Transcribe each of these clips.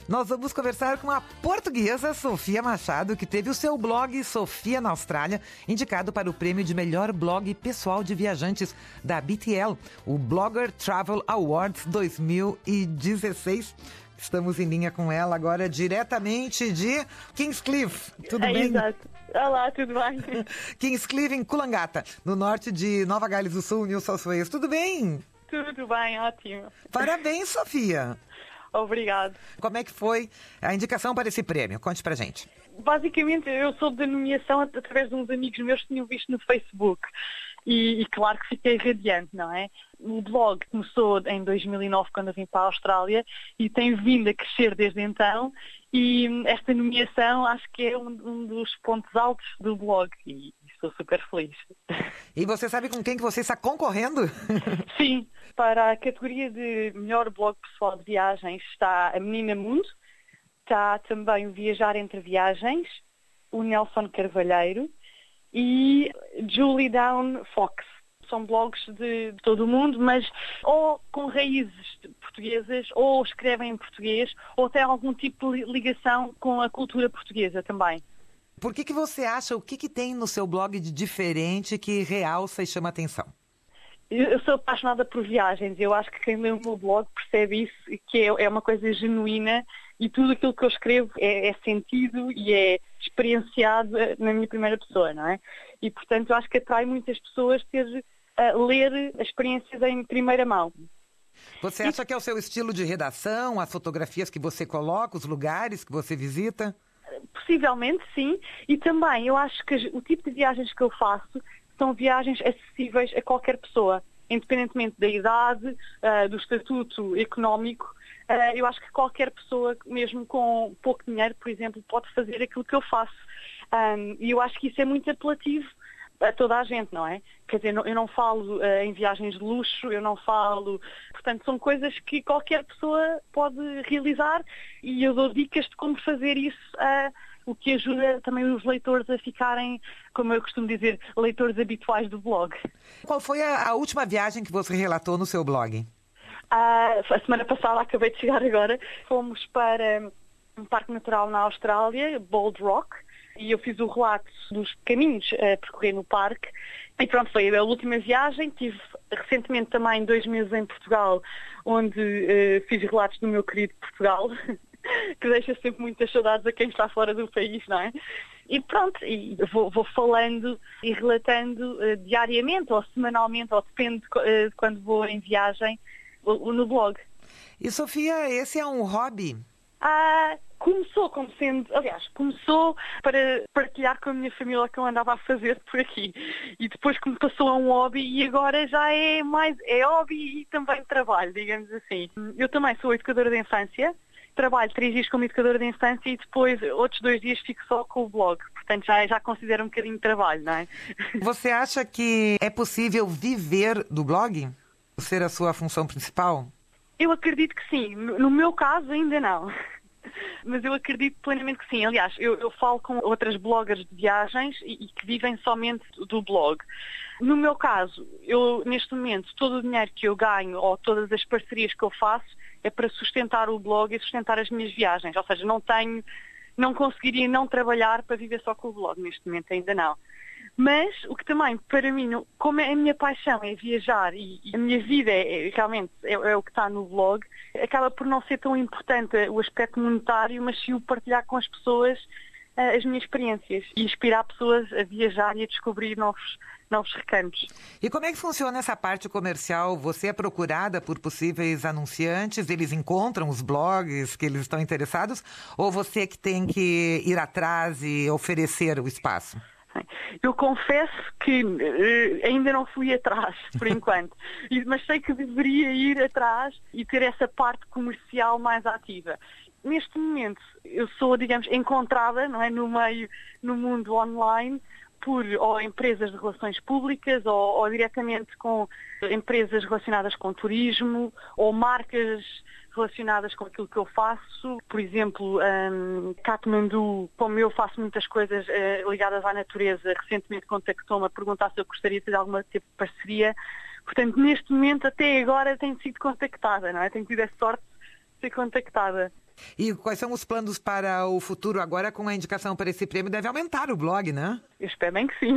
Nós vamos conversar com a portuguesa Sofia Machado, que teve o seu blog Sofia na Austrália, indicado para o prêmio de melhor blog pessoal de viajantes da BTL, o Blogger Travel Awards 2016. Estamos em linha com ela agora diretamente de Kingscliff. Tudo bem? Exato. Olá, tudo bem? Kingscliff, em Coolangatta, no norte de Nova Gales do Sul, New South Wales. Tudo bem? Tudo bem, ótimo. Parabéns, Sofia. Obrigado. Como é que foi a indicação para esse prêmio? Conte pra gente. Basicamente, eu soube da nomeação através de uns amigos meus que tinham visto no Facebook. E claro que fiquei radiante, não é? O blog começou em 2009, quando eu vim para a Austrália, e tem vindo a crescer desde então. E esta nomeação acho que é um dos pontos altos do blog. E estou super feliz. E você sabe com quem que você está concorrendo? Sim, para a categoria de melhor blog pessoal de viagens está a Menina Mundo, está também o Viajar Entre Viagens, o Nelson Carvalheiro e Julie Down Fox. São blogs de todo o mundo, mas ou com raízes portuguesas, ou escrevem em português, ou têm algum tipo de ligação com a cultura portuguesa também. Por que você acha, o que tem no seu blog de diferente que realça e chama atenção? Eu sou apaixonada por viagens. Eu acho que quem lê o meu blog percebe isso, que é uma coisa genuína e tudo aquilo que eu escrevo é sentido e é experienciado na minha primeira pessoa, não é? E, portanto, eu acho que atrai muitas pessoas ler as experiências em primeira mão. Você acha que é o seu estilo de redação, as fotografias que você coloca, os lugares que você visita? Possivelmente, sim. E também eu acho que o tipo de viagens que eu faço são viagens acessíveis a qualquer pessoa, independentemente da idade, do estatuto económico. Eu acho que qualquer pessoa, mesmo com pouco dinheiro, por exemplo, pode fazer aquilo que eu faço. E eu acho que isso é muito apelativo a toda a gente, não é? Quer dizer, eu não falo em viagens de luxo, eu não falo... Portanto, são coisas que qualquer pessoa pode realizar e eu dou dicas de como fazer isso, o que ajuda também os leitores a ficarem, como eu costumo dizer, leitores habituais do blog. Qual foi a última viagem que você relatou no seu blog? A semana passada, acabei de chegar agora, fomos para um parque natural na Austrália, Bold Rock, e eu fiz o relato dos caminhos a percorrer no parque. E pronto, foi a última viagem. Tive recentemente também 2 meses em Portugal, onde fiz relatos do meu querido Portugal, que deixa sempre muitas saudades a quem está fora do país, não é? E pronto, e vou falando e relatando diariamente ou semanalmente, ou depende de quando vou em viagem, no blog. E Sofia, esse é um hobby? Começou começou para partilhar com a minha família o que eu andava a fazer por aqui. E depois que me passou a um hobby e agora já é hobby e também trabalho, digamos assim. Eu também sou educadora de infância, trabalho 3 dias como educadora de infância e depois outros 2 dias fico só com o blog. Portanto, já considero um bocadinho de trabalho, não é? Você acha que é possível viver do blog? Ser a sua função principal? Eu acredito que sim. No meu caso, ainda não. Mas eu acredito plenamente que sim. Aliás, eu falo com outras bloggers de viagens e que vivem somente do blog. No meu caso, neste momento, todo o dinheiro que eu ganho ou todas as parcerias que eu faço é para sustentar o blog e sustentar as minhas viagens. Ou seja, não conseguiria não trabalhar para viver só com o blog. Neste momento ainda não. Mas o que também, para mim, como a minha paixão é viajar e a minha vida realmente é o que está no blog, acaba por não ser tão importante o aspecto monetário, mas sim o partilhar com as pessoas as minhas experiências e inspirar pessoas a viajar e a descobrir novos recantos. E como é que funciona essa parte comercial? Você é procurada por possíveis anunciantes? Eles encontram os blogs que eles estão interessados? Ou você que tem que ir atrás e oferecer o espaço? Eu confesso que ainda não fui atrás, por enquanto, mas sei que deveria ir atrás e ter essa parte comercial mais ativa. Neste momento, eu sou, digamos, encontrada, não é, no mundo online, por ou empresas de relações públicas ou diretamente com empresas relacionadas com turismo ou marcas relacionadas com aquilo que eu faço. Por exemplo, Katmandu, como eu faço muitas coisas ligadas à natureza, recentemente contactou-me a perguntar se eu gostaria de ter alguma tipo de parceria. Portanto, neste momento, até agora, tenho sido contactada, não é? Tenho tido a sorte de ser contactada. E quais são os planos para o futuro agora com a indicação para esse prêmio? Deve aumentar o blog, né? Eu espero bem que sim.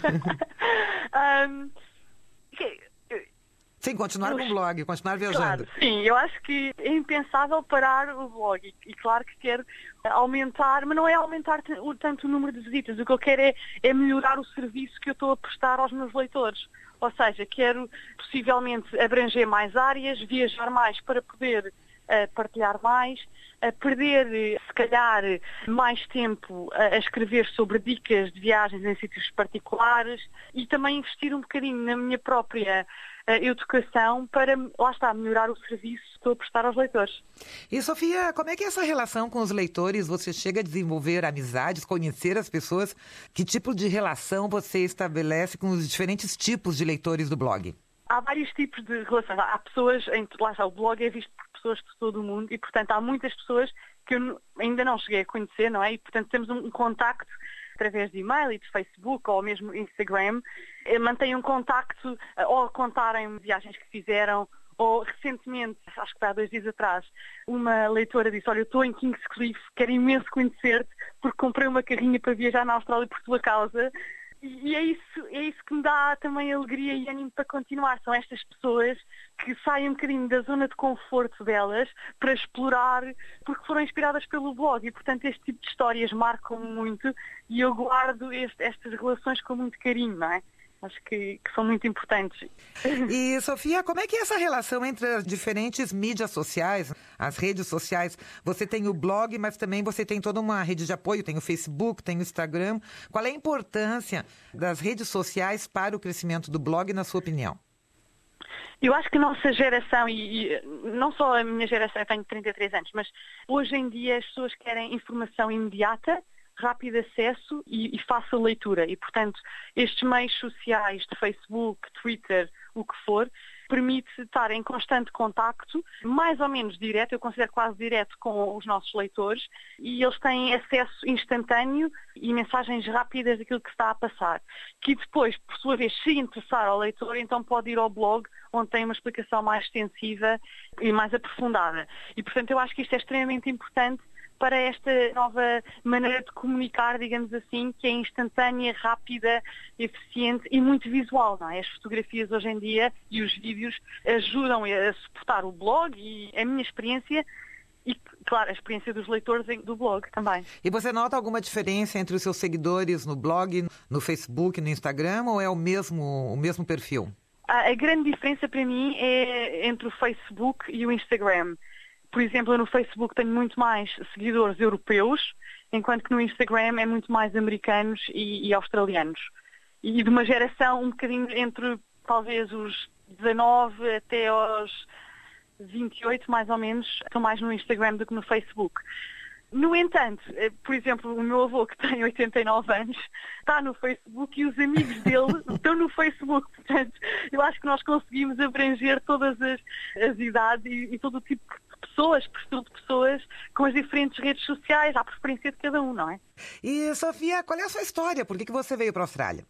Sim, continuar com o blog, continuar viajando. Claro, sim, eu acho que é impensável parar o blog e claro que quero aumentar, mas não é aumentar tanto o número de visitas, o que eu quero é melhorar o serviço que eu estou a prestar aos meus leitores. Ou seja, quero possivelmente abranger mais áreas, viajar mais para poder partilhar mais, perder, se calhar, mais tempo a escrever sobre dicas de viagens em sítios particulares e também investir um bocadinho na minha própria educação para, lá está, melhorar o serviço que estou a prestar aos leitores. E, Sofia, como é que é essa relação com os leitores? Você chega a desenvolver amizades, conhecer as pessoas? Que tipo de relação você estabelece com os diferentes tipos de leitores do blog? Há vários tipos de relações. Há pessoas, lá está, o blog é visto por pessoas de todo o mundo e, portanto, há muitas pessoas que eu ainda não cheguei a conhecer, não é? E, portanto, temos um contacto através de e-mail e de Facebook ou mesmo Instagram. Mantenho um contacto ou contarem viagens que fizeram ou, recentemente, acho que há 2 dias atrás, uma leitora disse, olha, eu estou em Kingscliff, quero imenso conhecer-te porque comprei uma carrinha para viajar na Austrália por tua causa. E é isso que me dá também alegria e ânimo para continuar. São estas pessoas que saem um bocadinho da zona de conforto delas para explorar, porque foram inspiradas pelo blog. E, portanto, este tipo de histórias marcam-me muito e eu guardo estas relações com muito carinho, não é? Acho que são muito importantes. E, Sofia, como é que é essa relação entre as diferentes mídias sociais, as redes sociais? Você tem o blog, mas também você tem toda uma rede de apoio, tem o Facebook, tem o Instagram. Qual é a importância das redes sociais para o crescimento do blog, na sua opinião? Eu acho que a nossa geração, e não só a minha geração, eu tenho 33 anos, mas hoje em dia as pessoas querem informação imediata, rápido acesso e fácil leitura. E, portanto, estes meios sociais de Facebook, Twitter, o que for, permite estar em constante contacto, mais ou menos direto, eu considero quase direto com os nossos leitores, e eles têm acesso instantâneo e mensagens rápidas daquilo que está a passar. Que depois, por sua vez, se interessar ao leitor, então pode ir ao blog, onde tem uma explicação mais extensiva e mais aprofundada. E, portanto, eu acho que isto é extremamente importante para esta nova maneira de comunicar, digamos assim, que é instantânea, rápida, eficiente e muito visual, não é? As fotografias hoje em dia e os vídeos ajudam a suportar o blog e a minha experiência e, claro, a experiência dos leitores do blog também. E você nota alguma diferença entre os seus seguidores no blog, no Facebook, no Instagram, ou é o mesmo perfil? A grande diferença para mim é entre o Facebook e o Instagram. Por exemplo, eu no Facebook tenho muito mais seguidores europeus, enquanto que no Instagram é muito mais americanos e australianos. E de uma geração um bocadinho entre talvez os 19 até aos 28, mais ou menos, estão mais no Instagram do que no Facebook. No entanto, por exemplo, o meu avô, que tem 89 anos, está no Facebook e os amigos dele estão no Facebook. Portanto, eu acho que nós conseguimos abranger todas as idades e todo o tipo de pessoas, perfil de pessoas, com as diferentes redes sociais, à preferência de cada um, não é? E, Sofia, qual é a sua história? Por que você veio para a Austrália?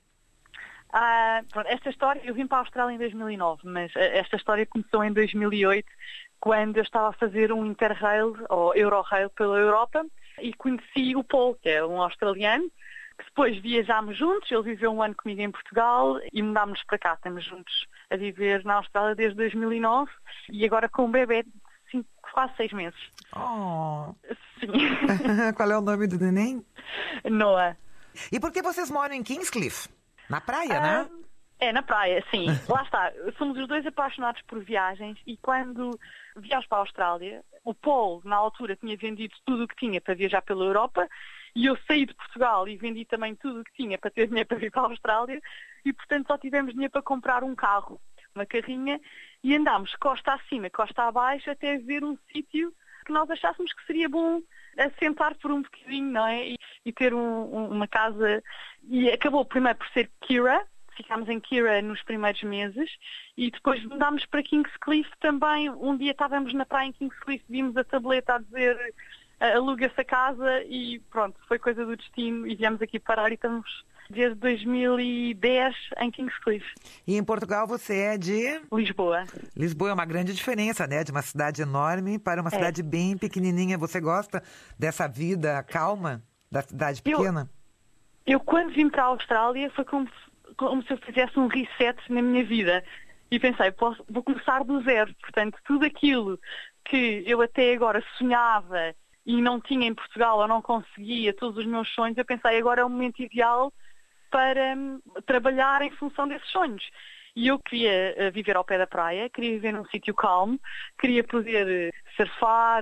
Esta história, eu vim para a Austrália em 2009, mas esta história começou em 2008, quando eu estava a fazer um Interrail, ou Eurorail pela Europa, e conheci o Paul, que é um australiano, que depois viajámos juntos, ele viveu um ano comigo em Portugal e mudámos para cá. Estamos juntos a viver na Austrália desde 2009 e agora com um bebê de quase 6 meses. Oh. Sim. Qual é o nome do neném? Noah. E por que vocês moram em Kingscliff? Na praia, né? É, na praia, sim. Lá está. Somos os dois apaixonados por viagens e quando viemos para a Austrália, o Paul, na altura, tinha vendido tudo o que tinha para viajar pela Europa e eu saí de Portugal e vendi também tudo o que tinha para ter dinheiro para vir para a Austrália e, portanto, só tivemos dinheiro para comprar um carro, uma carrinha, e andámos costa acima, costa abaixo, até ver um sítio que nós achássemos que seria bom assentar por um bocadinho, não é? E ter uma casa. E acabou primeiro por ser Kira. Ficámos em Kira nos primeiros meses e depois mudámos para Kingscliff também. Um dia estávamos na praia em Kingscliff, vimos a tableta a dizer aluga-se a casa e pronto, foi coisa do destino e viemos aqui parar e estamos desde 2010 em Kingscliff. E em Portugal você é de? Lisboa. Lisboa é uma grande diferença, né? De uma cidade enorme para uma cidade bem pequenininha. Você gosta dessa vida calma da cidade pequena? Eu quando vim para a Austrália foi como se eu fizesse um reset na minha vida. E pensei, vou começar do zero. Portanto, tudo aquilo que eu até agora sonhava e não tinha em Portugal, ou não conseguia, todos os meus sonhos, eu pensei, agora é o momento ideal para trabalhar em função desses sonhos. E eu queria viver ao pé da praia, queria viver num sítio calmo, queria poder surfar,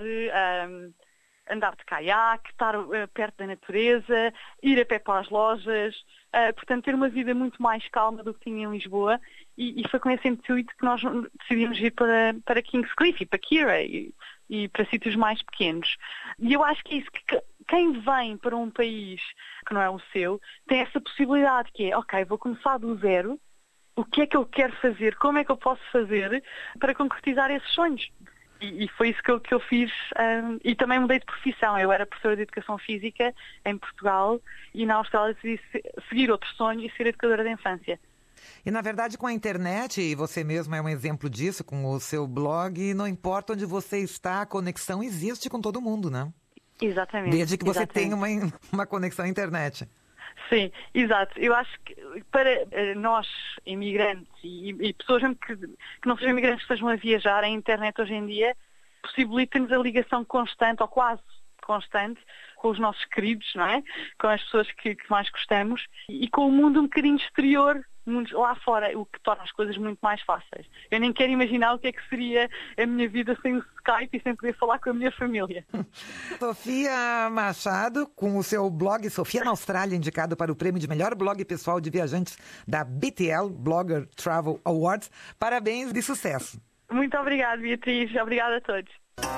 andar de caiaque, estar perto da natureza, ir a pé para as lojas, portanto ter uma vida muito mais calma do que tinha em Lisboa e foi com esse intuito que nós decidimos ir para Kingscliff e para Kira e para sítios mais pequenos. E eu acho que é isso, que quem vem para um país que não é o seu tem essa possibilidade que é, ok, vou começar do zero, o que é que eu quero fazer, como é que eu posso fazer para concretizar esses sonhos? E foi isso que eu fiz e também mudei de profissão. Eu era professora de Educação Física em Portugal e na Austrália decidi seguir outro sonho e ser educadora de infância. E na verdade com a internet, e você mesmo é um exemplo disso, com o seu blog, não importa onde você está, a conexão existe com todo mundo, né? Exatamente. Desde que você tenha uma conexão à internet. Sim, exato. Eu acho que para nós, imigrantes e pessoas mesmo que não sejam imigrantes, que estejam a viajar, a internet hoje em dia possibilita-nos a ligação constante, ou quase constante, com os nossos queridos, não é? Com as pessoas que mais gostamos e com o mundo um bocadinho exterior, lá fora, o que torna as coisas muito mais fáceis. Eu nem quero imaginar o que é que seria a minha vida sem o Skype e sem poder falar com a minha família. Sofia Machado, com o seu blog Sofia na Austrália, indicado para o prêmio de melhor blog pessoal de viajantes da BTL, Blogger Travel Awards. Parabéns e sucesso. Muito obrigada, Beatriz. Obrigada a todos.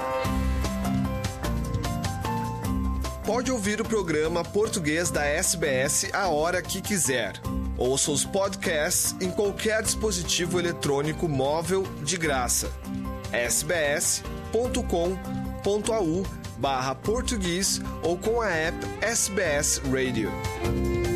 Pode ouvir o programa português da SBS a hora que quiser. Ouça os podcasts em qualquer dispositivo eletrônico móvel de graça. sbs.com.au/português ou com a app SBS Radio.